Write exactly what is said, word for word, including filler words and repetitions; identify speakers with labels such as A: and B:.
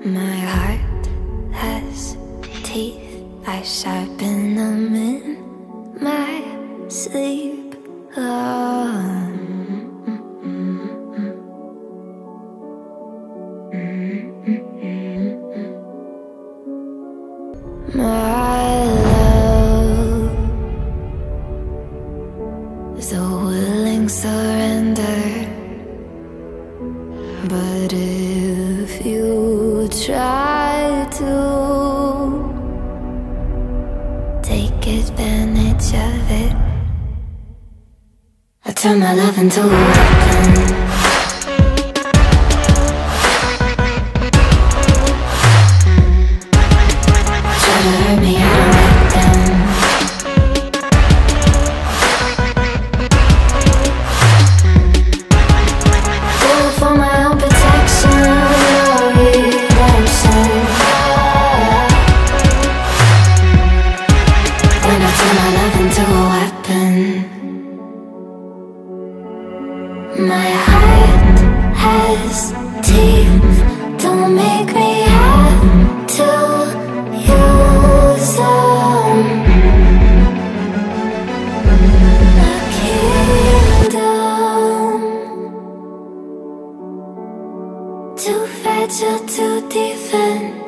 A: My heart has teeth, I sharpen them in my sleep. Oh. My love is a willing surrender, but if you try to take advantage of it, I turn my love into a weapon. Hurt me, I don't let them. Do it for my own protection or redemption. When I turn my love into a weapon, my heart has teeth. Don't make me have to use them. A kingdom too fragile to defend.